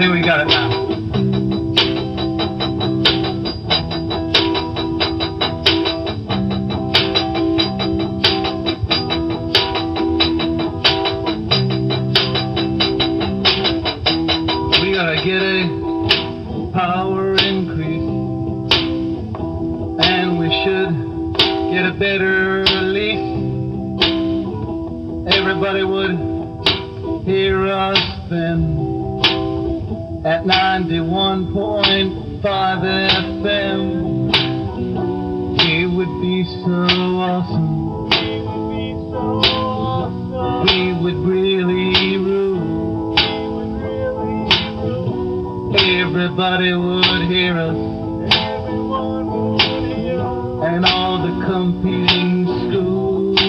Okay, we got it now. We gotta get a power increase, and we should get a better release. Everybody would hear us then at 91.5 FM. It would be so awesome. We would really rule. Everybody would hear us. And all the competing schools.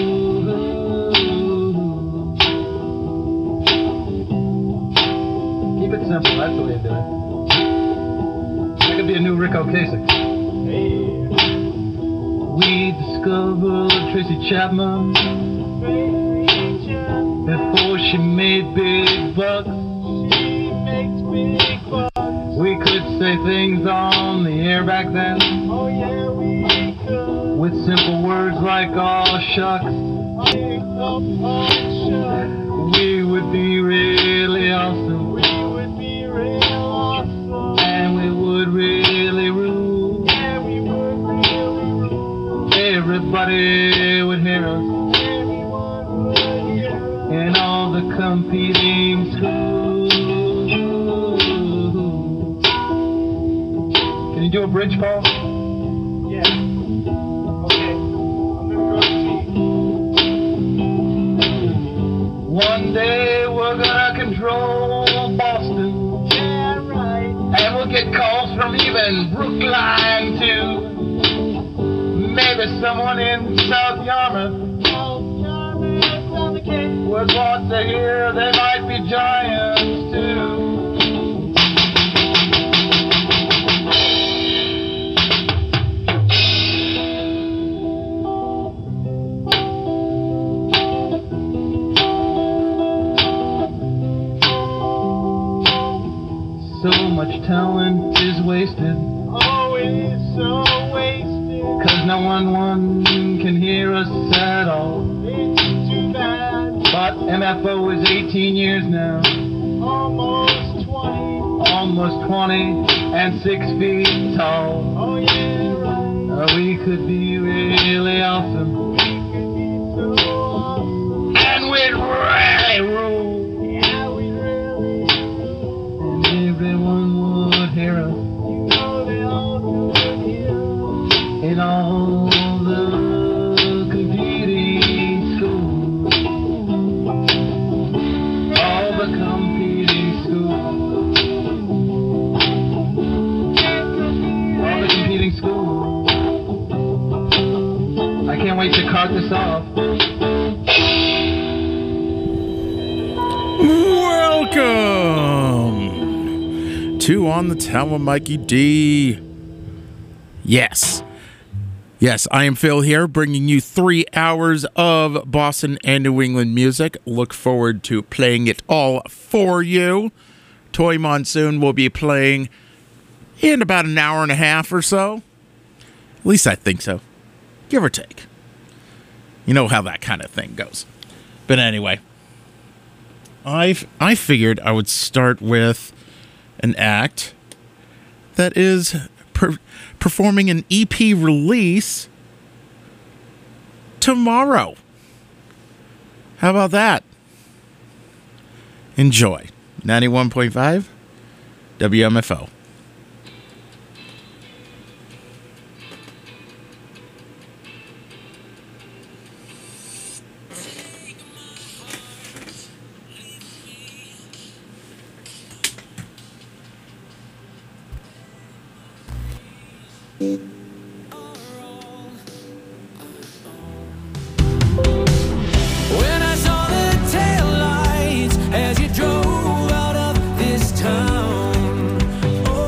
Keep it simple, that's the way to do it. That could be a new Rick Ocasek. We discovered Tracy Chapman before she made big bucks. We could say things on the air back then. Oh yeah, we could. With simple words like "aw shucks." We would be really awesome. We would be real awesome. And we would really rule. Yeah, we would really rule. Everybody would hear us. Everyone would hear us. In all the competing schools. Can you do a bridge, Paul? Yeah. Okay. I'm gonna go see. One day we're gonna control Boston. Yeah, right. And we'll get calls from even Brookline too. Maybe someone in South Yarmouth. South Yarmouth on the Cape. Would want to hear they might be giants too. So much talent is wasted. Oh, it's so wasted. 'Cause no one can hear us at all. It's too bad. But MFO is 18 years now. Almost 20. Almost 20 and 6 feet tall. Oh, yeah, right. We could be really awesome. We could be so awesome. And we'd really rule. Yeah, we'd really rule. And everyone would hear us. You know they all would hear us. In all the competing schools. All the competing schools. All the competing schools. I can't wait to cart this off. Welcome to On the Town with Mikey D. Yes, I am Phil here, bringing you 3 hours of Boston and New England music. Look forward to playing it all for you. Toy Monsoon will be playing in about an hour and a half or so. At least I think so. Give or take. You know how that kind of thing goes. But anyway, I figured I would start with an act that is performing an EP release tomorrow. How about that? Enjoy. 91.5 WMFO. When I saw the taillights as you drove out of this town, oh,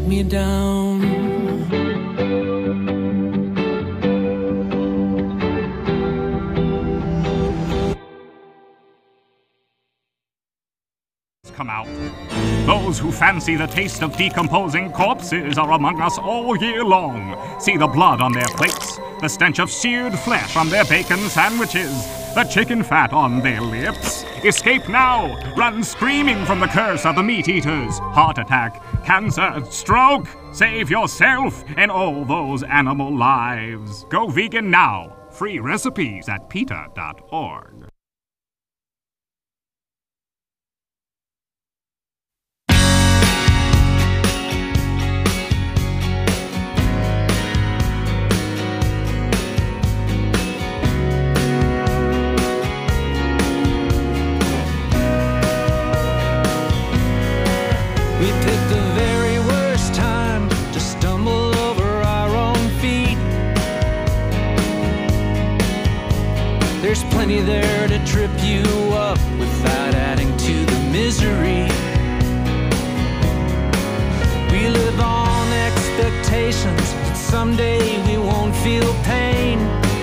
me down. Come out. Those who fancy the taste of decomposing corpses are among us all year long. See the blood on their plates, the stench of seared flesh on their bacon sandwiches, the chicken fat on their lips. Escape now! Run screaming from the curse of the meat eaters. Heart attack, cancer, stroke. Save yourself and all those animal lives. Go vegan now. Free recipes at PETA.org. We picked the very worst time to stumble over our own feet. There's plenty there to trip you up without adding to the misery. We live on expectations that someday we won't feel pain.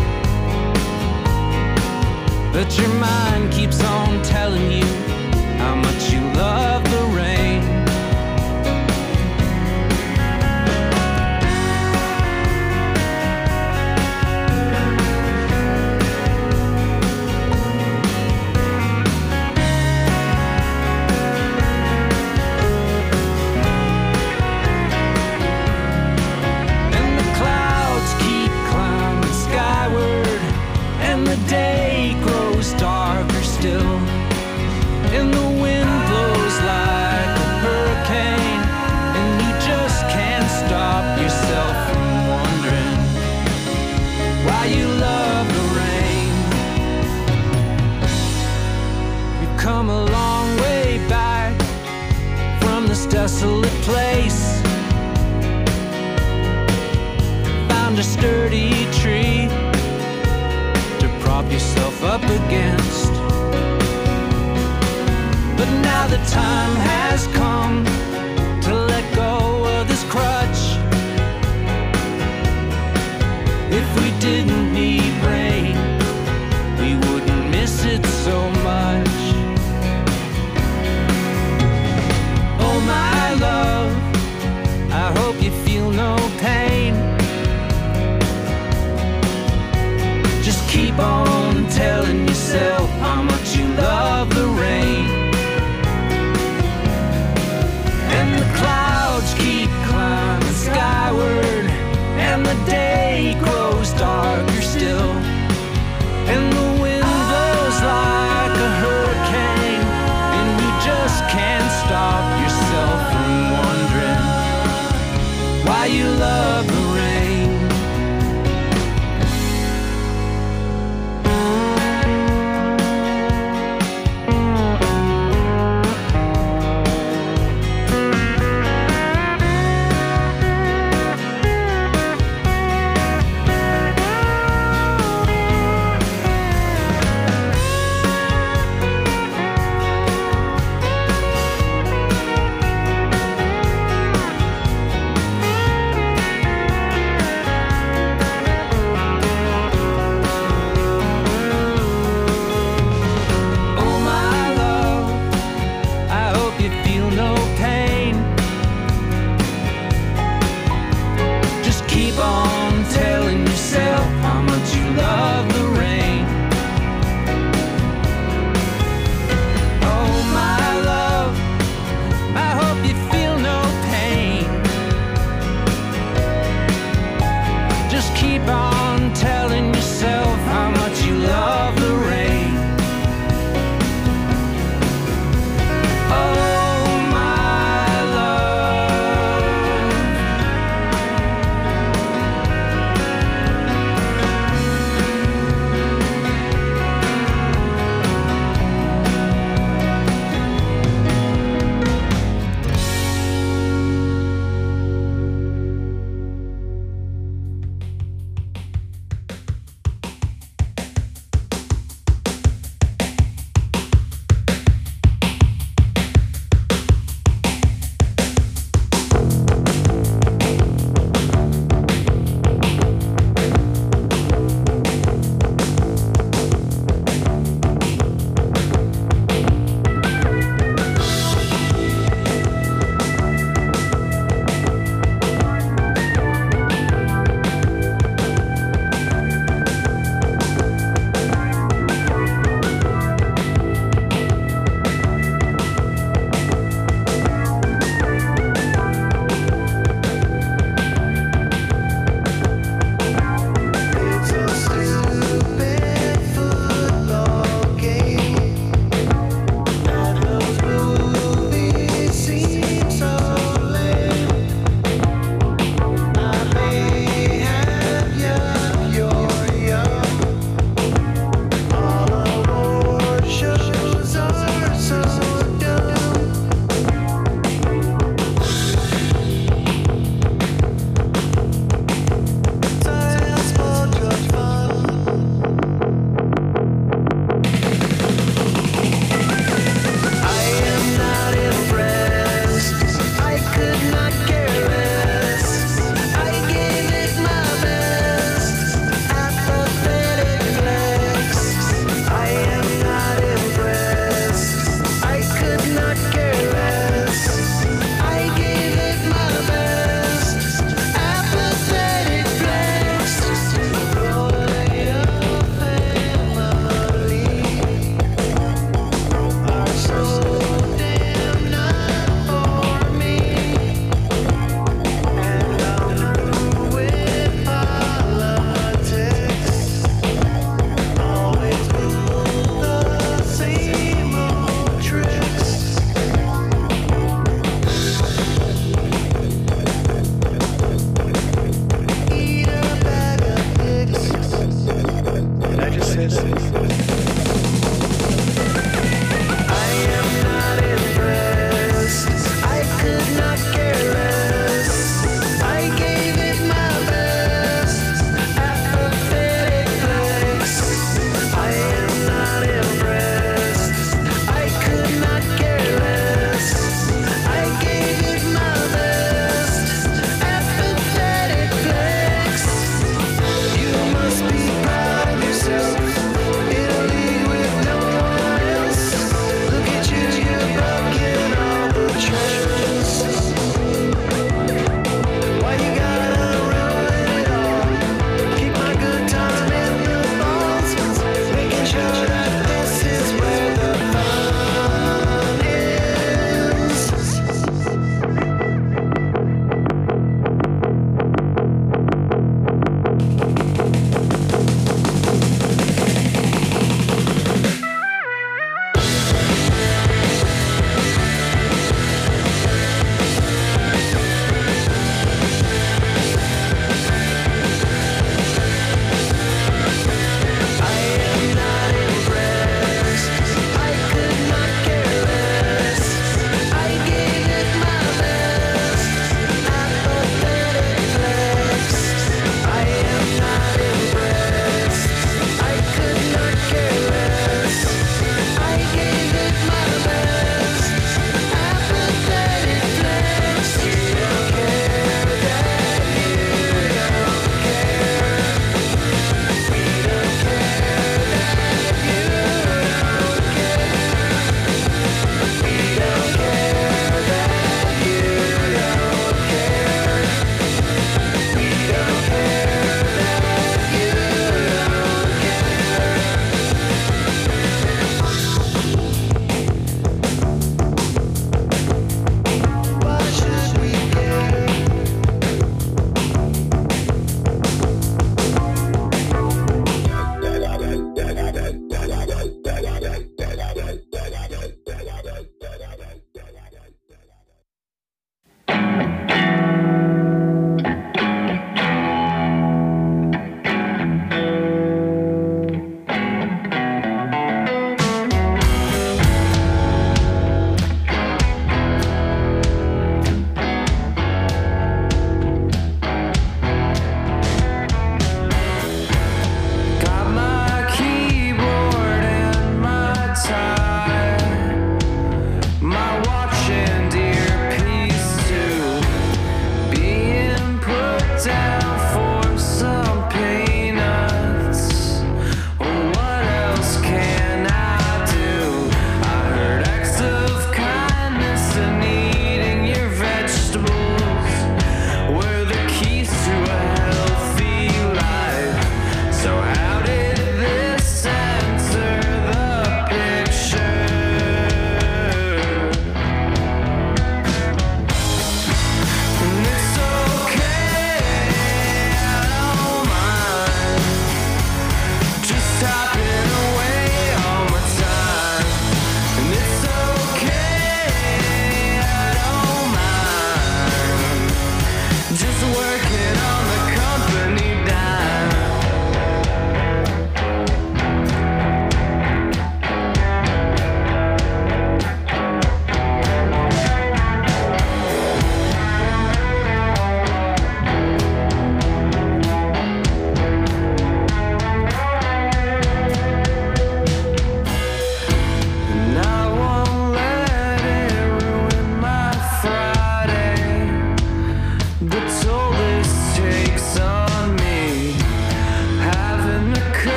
But your mind keeps on telling you how much you love the rain. Desolate place, found a sturdy tree to prop yourself up against. But now the time has come to let go of this crutch. If we didn't need rain, we wouldn't miss it so much. Oh my love, I hope you feel no pain. Just keep on telling yourself how much you love the rain. And the clouds keep climbing skyward, and the day grows darker still, and the wind blows like a hurricane, and you just can't stop yourself from wondering why you love the rain. Oh my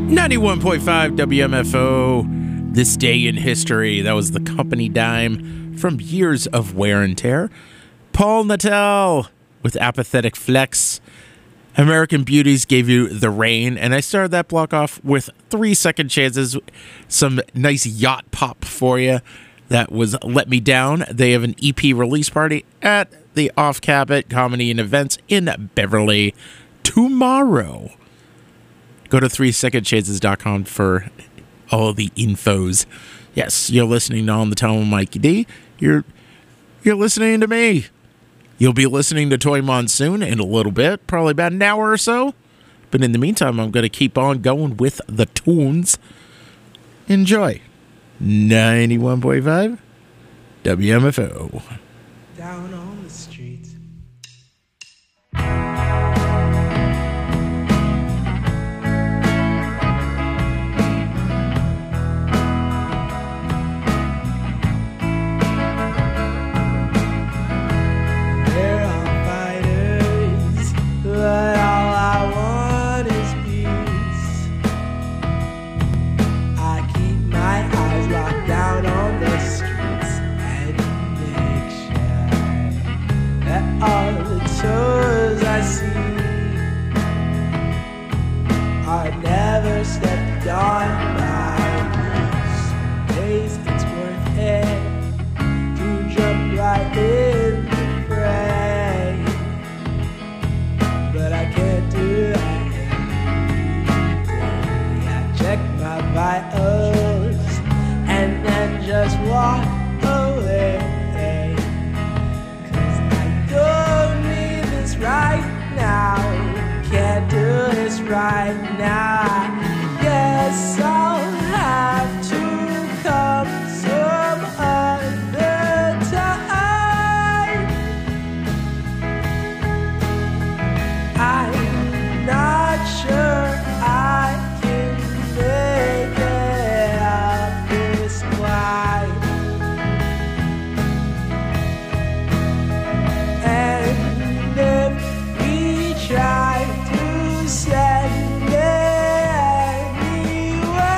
91.5 WMFO, This Day in History. That was the Company Dime from Years of Wear and Tear. Paul Natal with Apathetic Flex. American Beauties gave you The Rain, and I started that block off with 3 Second Chances, some nice yacht pop for you. That was Let Me Down. They have an EP release party at the Off Cabot Comedy and Events in Beverly tomorrow. Go to 3secondchances.com for all the infos. Yes, you're listening to On the Town with Mikey D. You're listening to me. You'll be listening to Toy Monsoon in a little bit, probably about an hour or so. But in the meantime, I'm going to keep on going with the tunes. Enjoy. 91.5 WMFO. Down on the streets. There are fighters, but all I want is peace. I keep my eyes locked down on the streets and make sure that all the toes I see are never stepped on by some days it's worth it to jump right in the fray, but I can't do that every day. I check my vitals and then just walk away, 'cause I don't need this right now, can't do this right now. I guess I'll have to come some other time. I'm not sure I can make it up this climb. And if we try to send it anyway,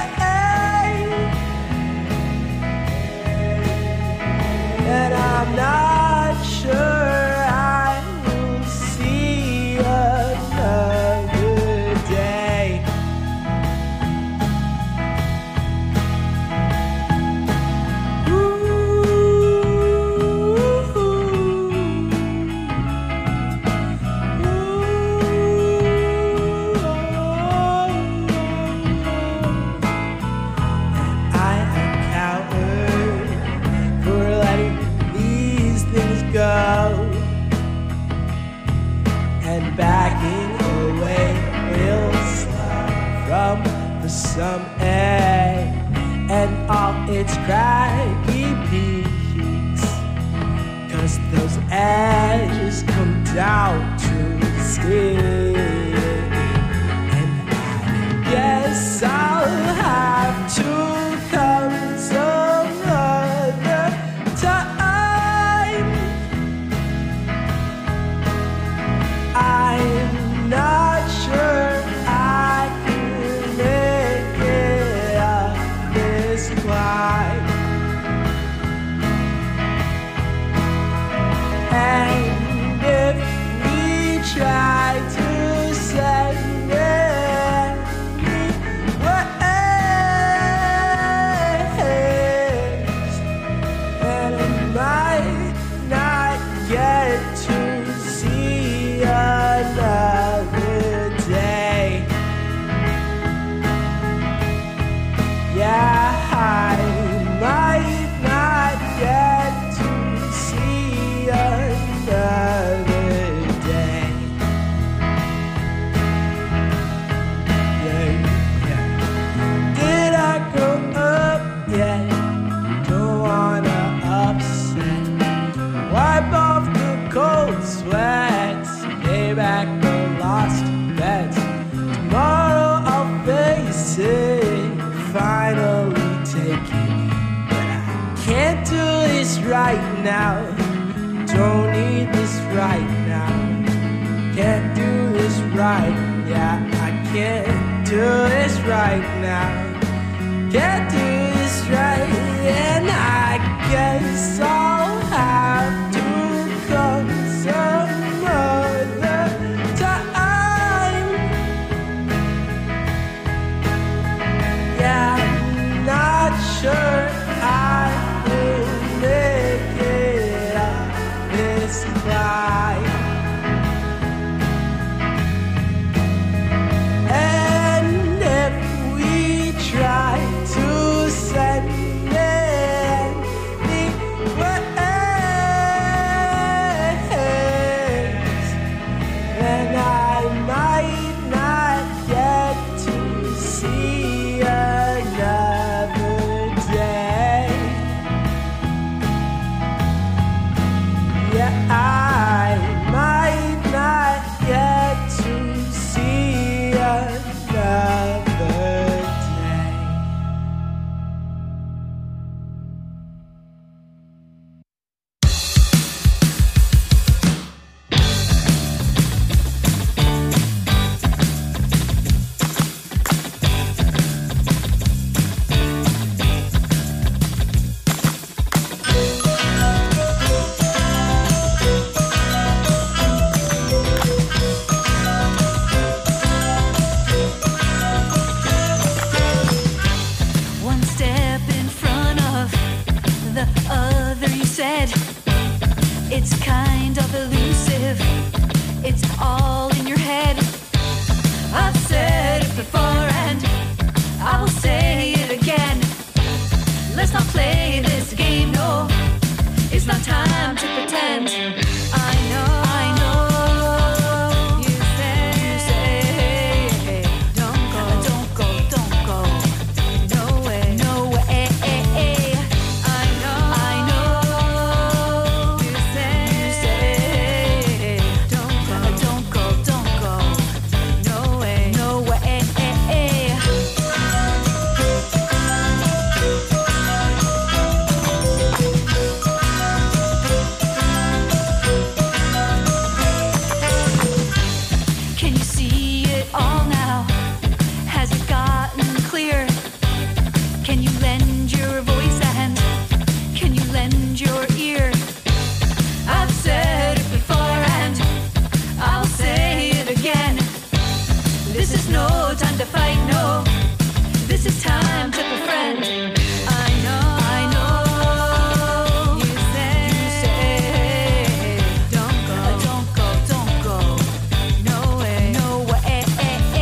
and I'm not sure I will see another day. I am coward for letting these things go and backing away real slow from the some air and all its craggy peaks, 'cause those edges come down to the skin, and I guess I'll have to come some other time. I'm not sure I can make it up this climb. And if we try to send it anyways, and it might not get to see another day. Yeah, I might not get to see another day. Yeah, yeah. Did I grow up yet? Don't wanna upset. Wipe off the cold sweats, pay back the lost bets. Tomorrow I'll face it, finally take it. But I can't do this right now, don't need this right now. Can't do this right, yeah, I can't do this right now. Can't do this right, and I guess I'll have to come some other time. Yeah, I'm not sure I will make it up this climb. And if we try to send it anyways, then I might not get to see another day. Yeah, I might not get to see another day. One step in front of the other, you said. It's kind of elusive. It's all in your head. I've said it before and I will say it again. Let's not play this game, no. It's not time to pretend. I know. You say, don't go, don't go, don't go. No way, no way. I know. You say, don't go, don't go, don't go. No way, no way. Can you see it all now? Has it gotten clear? Can you lend your voice and can you lend your ear? I've said it before and I'll say it again. This is no time to fight, no. This is time to befriend. I know. You say, don't go, don't go, don't go. No way, no way.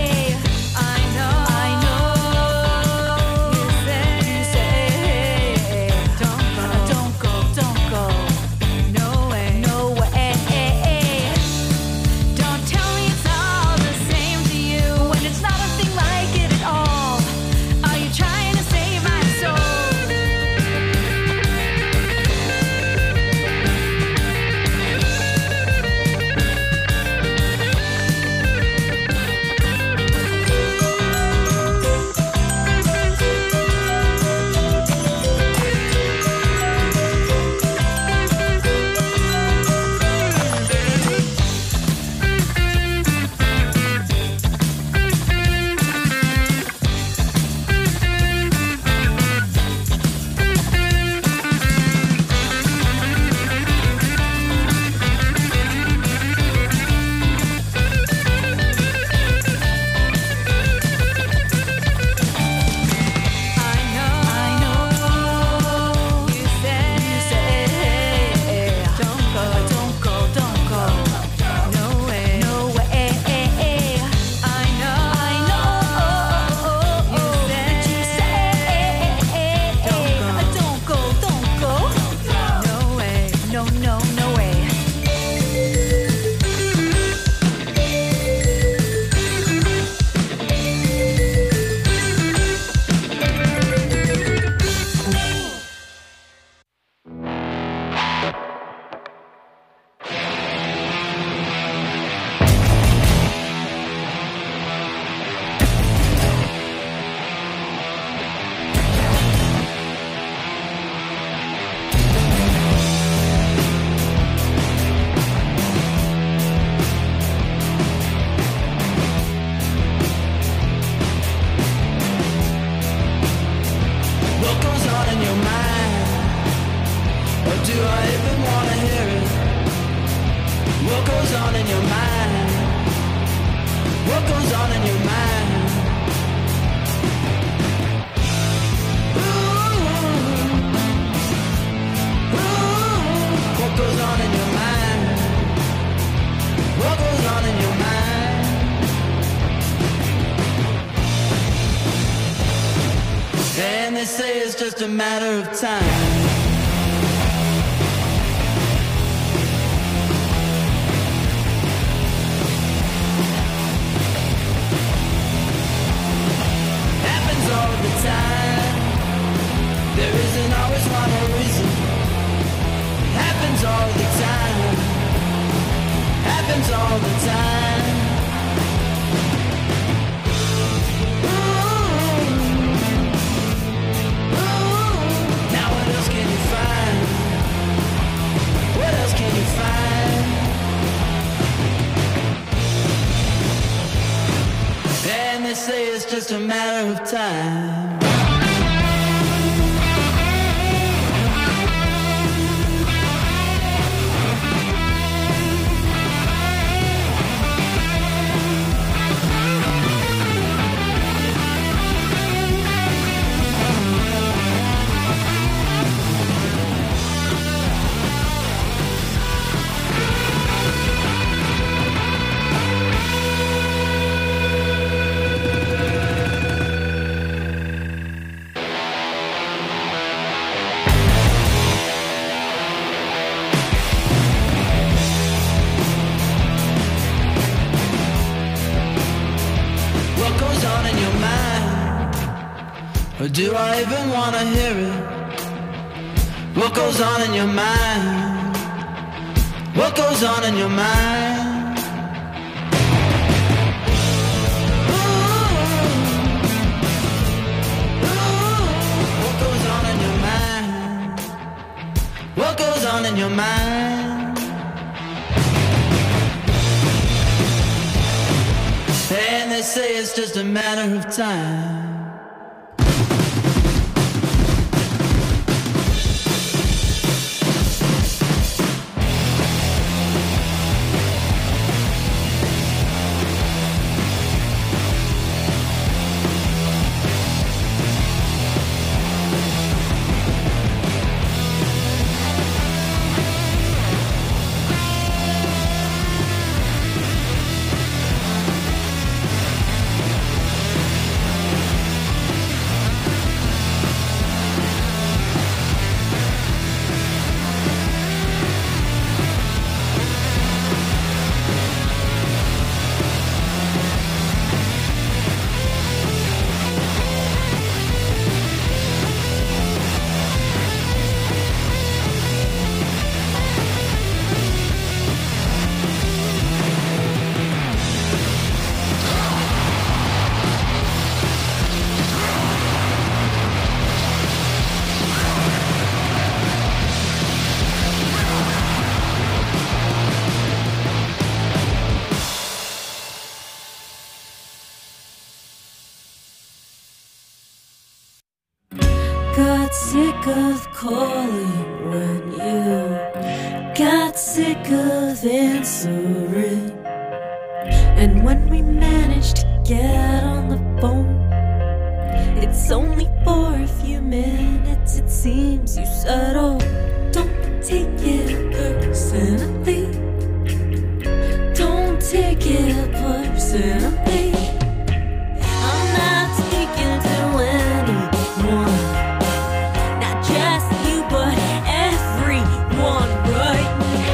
on in your mind? What goes on in your mind? What goes on in your mind? And they say it's just a matter of time. Happens all the time. There isn't always one reason. Happens all the time. Happens all the time. Now what else can you find? What else can you find? And they say it's just a matter of time. Or do I even want to hear it? What goes on in your mind? What goes on in your mind? What goes on in your mind? What goes on in your mind? And they say it's just a matter of time. Got sick of calling when you got sick of answering. And when we managed to get on the phone, it's only for a few minutes. It seems you said, oh, don't take it personally. Don't take it personally. I'm not speaking to anyone. Just you, but everyone right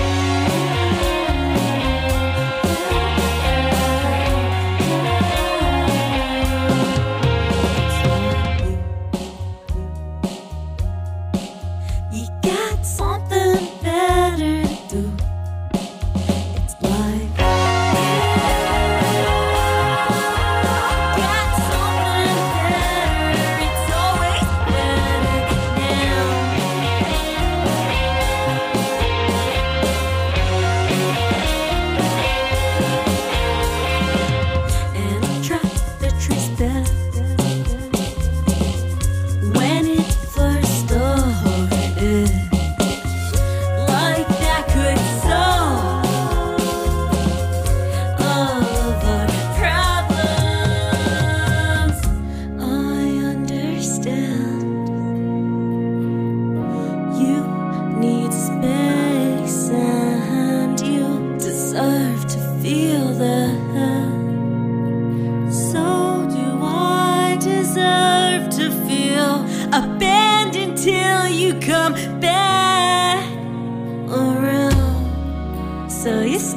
now. You got something better to do. It's like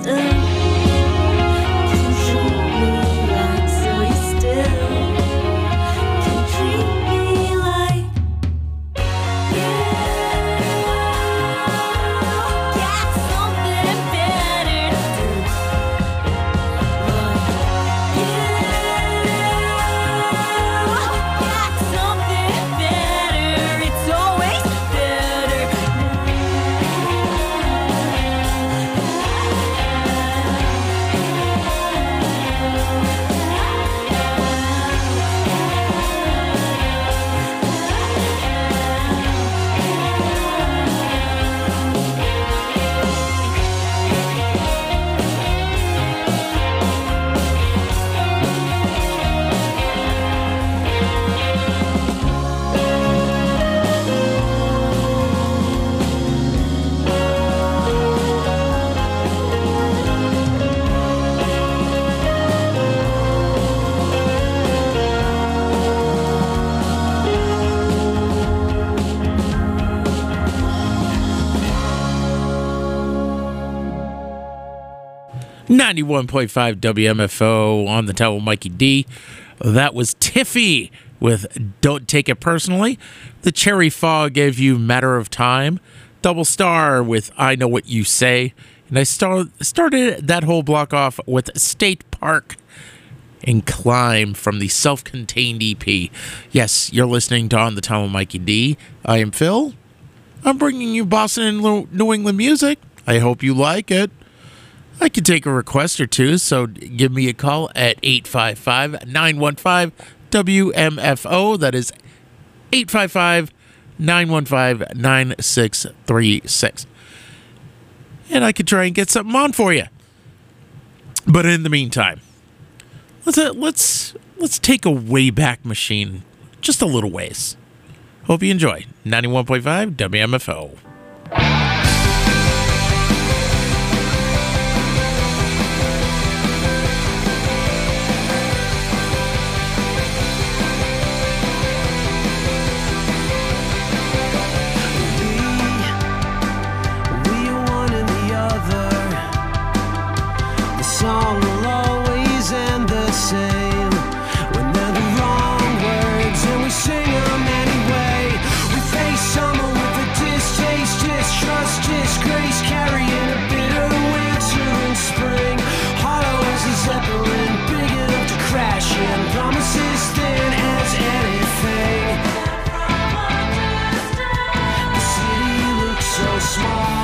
still can treat me like, so you still can treat me like you got something better to do. But you got something better. It's always better. .5 WMFO on the Tower Mikey D. That was Tiffy with Don't Take It Personally. The Cherry Fog gave you Matter of Time. Double Star with I Know What You Say. And I started that whole block off with State Park and Climb from the Self-Contained EP. Yes, you're listening to On the Tower Mikey D. I am Phil. I'm bringing you Boston and New England music. I hope you like it. I can take a request or two, so give me a call at 855-915-WMFO. That is 855-915-9636. And I could try and get something on for you. But in the meantime, let's take a Wayback Machine just a little ways. Hope you enjoy 91.5 WMFO. Song will always end the same when they're the wrong words, and we sing them anyway. We face summer with a distaste, distrust, disgrace, carrying a bitter winter and spring. Hollow as a zeppelin, big enough to crash in. Promises thin as anything. The city looks so small.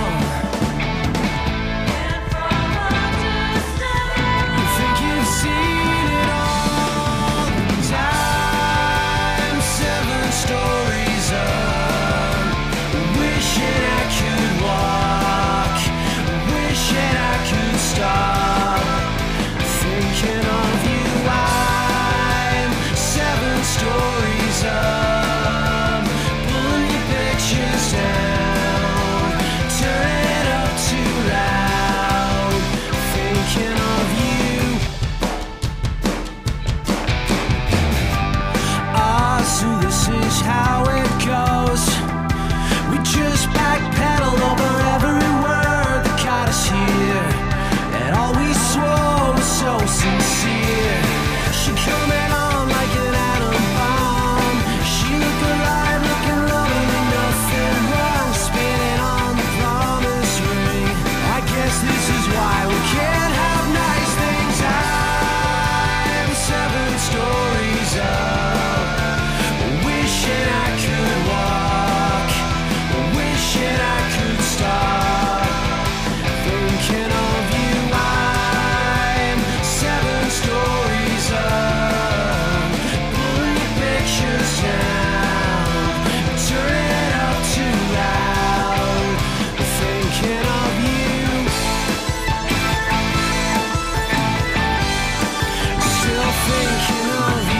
How it goes. We just backpedal over every word that got us here, and all we swore was so sincere. She coming on like an atom bomb. She looked alive, looking lovely, nothing wrong. Spinning on the promise ring. I guess this is why we can't have nice things. I'm 7 stories up. Wishing I could walk, wishing I could stop thinking of you. I'm 7 stories up, pulling your pictures down, turning it up too loud, thinking of you. Still thinking of you.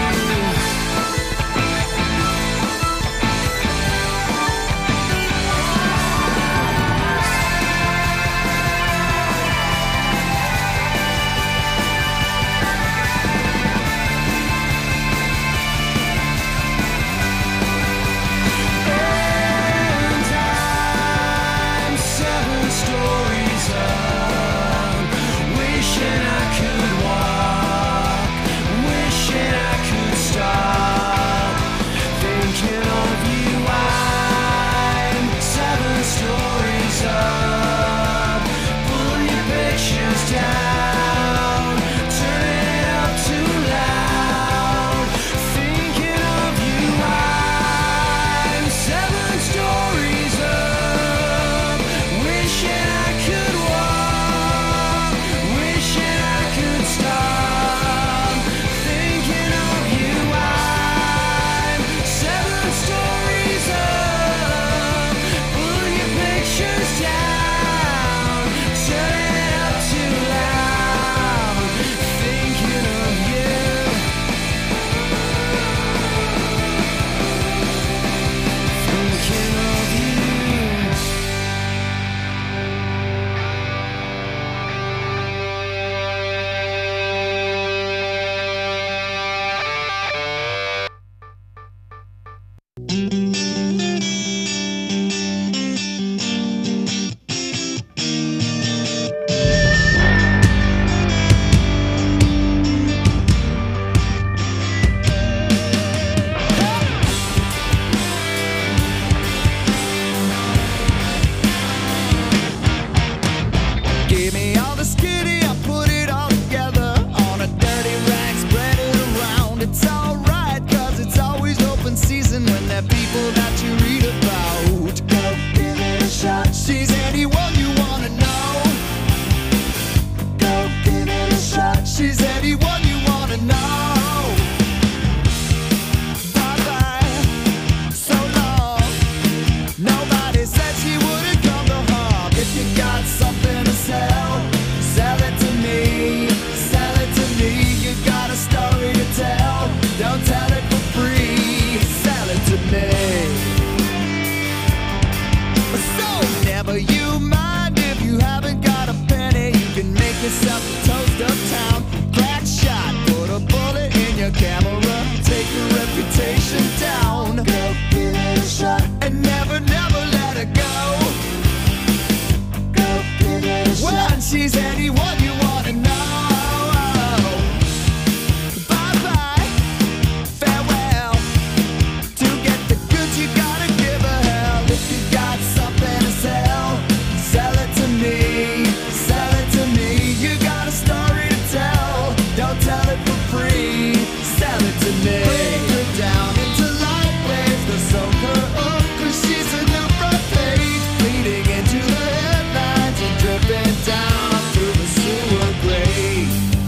Is anyone you wanna know? Bye-bye, farewell. To get the goods you gotta give a hell. If you got something to sell, sell it to me, sell it to me. You got a story to tell, don't tell it for free, sell it to me. Bring her down into light waves, the soak her up, 'cause she's a new front page, bleeding into the headlines and dripping down through the sewer grate.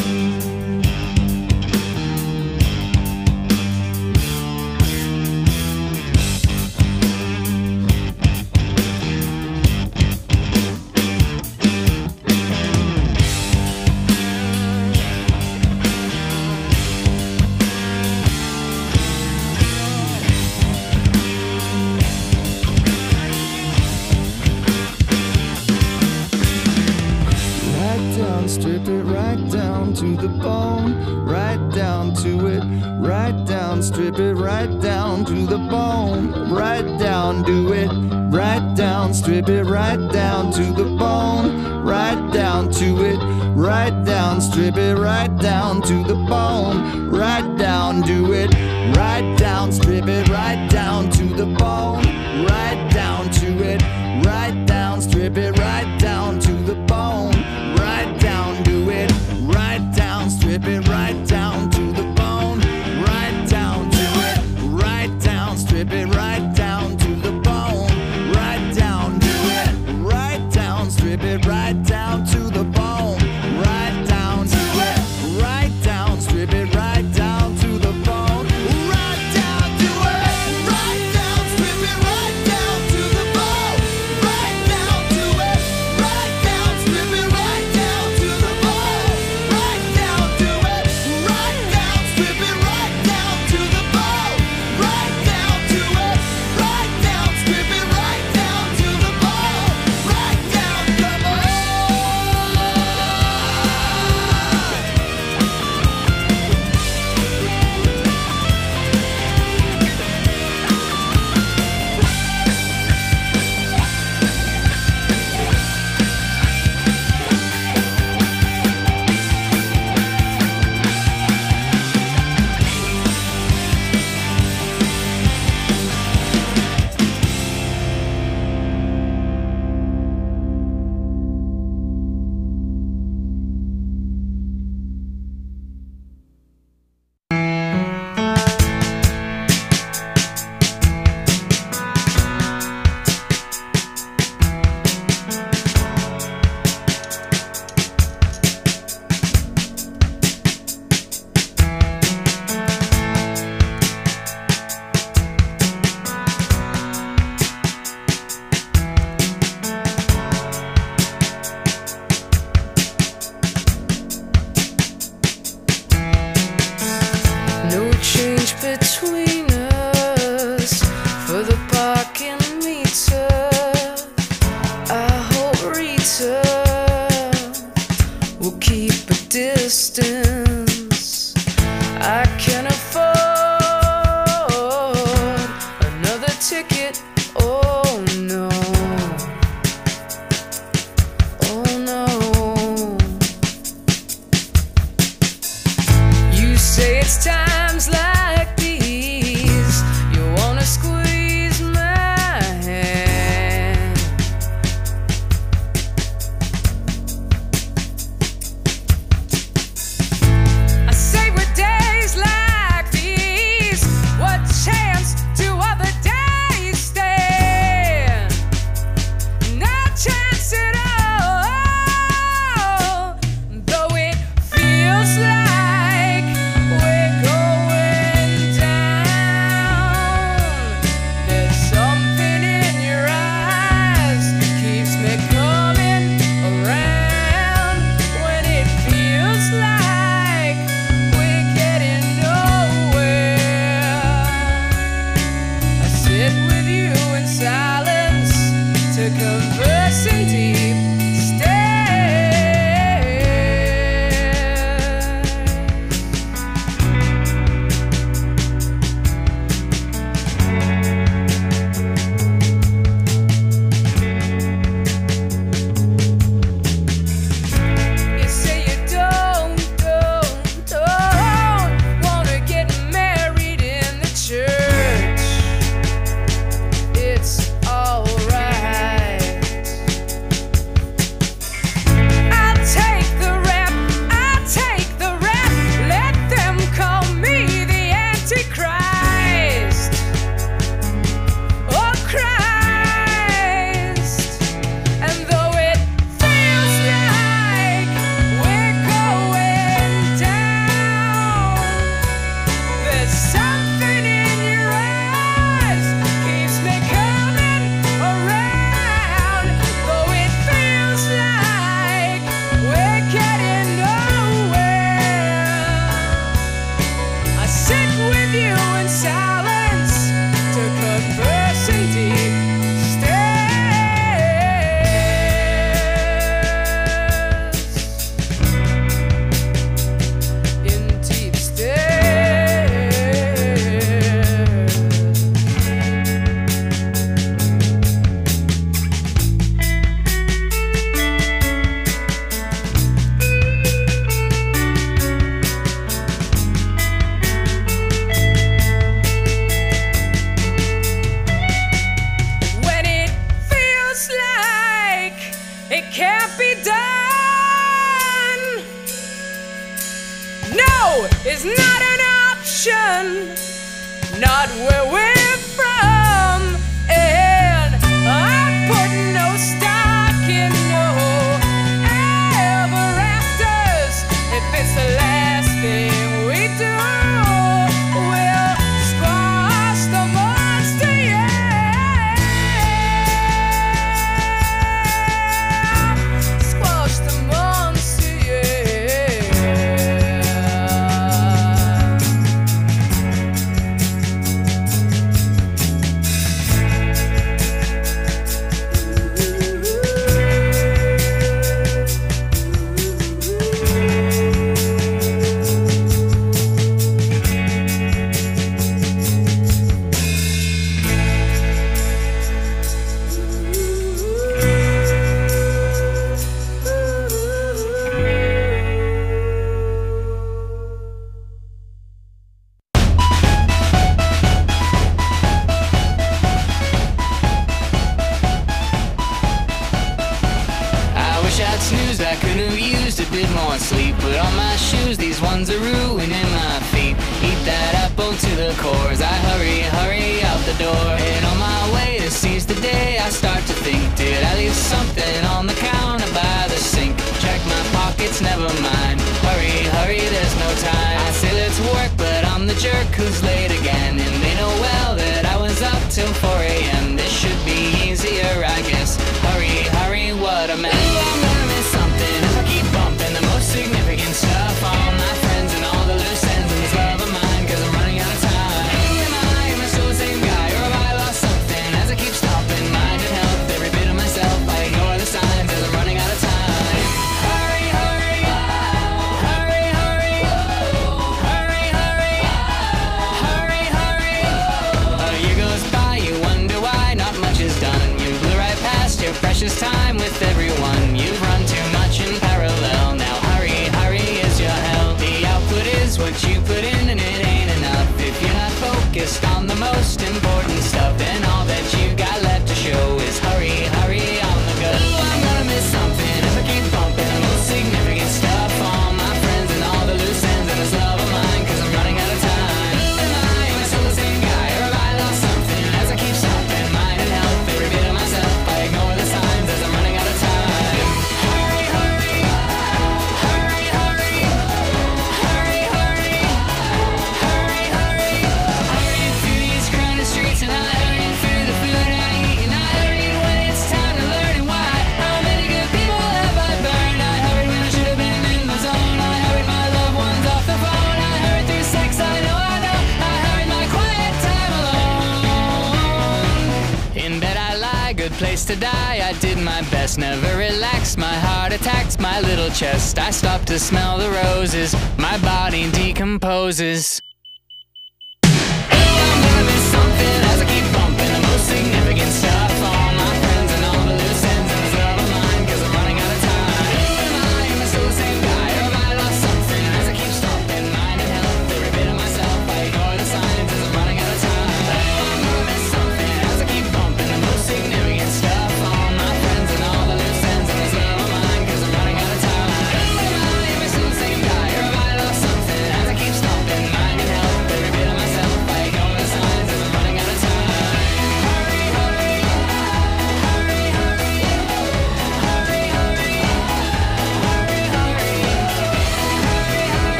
Right down, strip it right down to the bone, right down to it, right down, strip it right down to the bone, right down, do it, right down, strip it right down to the bone, right down to it, right down, strip it right down to the bone, right down, do it, right down, strip it right down to the bone, right down to it, right down, strip it right down to the bone, right down, do it, right down, strip it right down to the bone, right down, do it, right down, strip it right down to the bone, right down, do it, right down, strip it right down to the bone, right down, do it, right down, strip it right down to the bone, right down, do it, right down, strip it right down to the bone, right down, do it, right down, strip it right down to the bone, right down, do it, right down, strip it right down to the bone, right down, do it, right down, strip it right down to the bone, right down, come on. No change between us for the parking meter. I hope Rita will keep a distance. I can afford another ticket. Oh no. Oh no. You say it's times like these you wanna squeeze my hand. I say with days like these, what chance do other days stand? No chance at all, though it feels like we're going not where we're from. And I put no stock in no ever afters. If it's the last thing we do, we'll squash the monster, yeah. Squash the monster, yeah. I wish I'd snoozed, I could have used a bit more sleep. Put on my shoes, these ones are ruining my feet. Eat that apple to the cores, I hurry out the door. And on my way to seize the day, I start to think, did I leave something on the counter by the sink? Check my pockets, never mind. Hurry, there's no time. I say let's work, but I'm the jerk who's late again. And they know well that I was up till 4 a.m. This should be easier, I guess. Hurry, what a mess. I'm gonna miss something if I keep bumping the most significant stuff. All my friends and all the loose ends and this love of mine, cause I'm running out of time. Am I still the same guy, or have I lost something? As I keep stopping, mind and health, every bit of myself, I ignore the signs as I'm running out of time. Hurry, a year goes by, you wonder why not much is done. You blew right past your precious time with everyone. You've run too much in parallel. Now hurry is your hell. The output is what you put in, and it ain't enough. If you're not focused on the most important stuff, then all that you got left to show is hurry on the go. I'm gonna miss something if I keep bumping the most significant stuff. All my friends and all the loose ends and this love of mine, cause I'm running out of time. Am I still the same guy, or have I lost something? As I keep stopping, mind and health, every bit of myself, I ignore the signs as I'm running out of time. Hurry, through these crowded streets, and I hurry through the food I eat, and I hurry when it's time to learn and why. How many good people have I burned? I hurried when I should have been in the zone. I hurried my loved ones off the phone. I hurried through sex, I know. I hurried my quiet time alone. In bed I lie, good place to die. I did my best, never relaxed. My heart attacks my little chest. I stop to smell the roses. My body decomposes. I'm gonna miss something as I keep bumping the most significant stuff.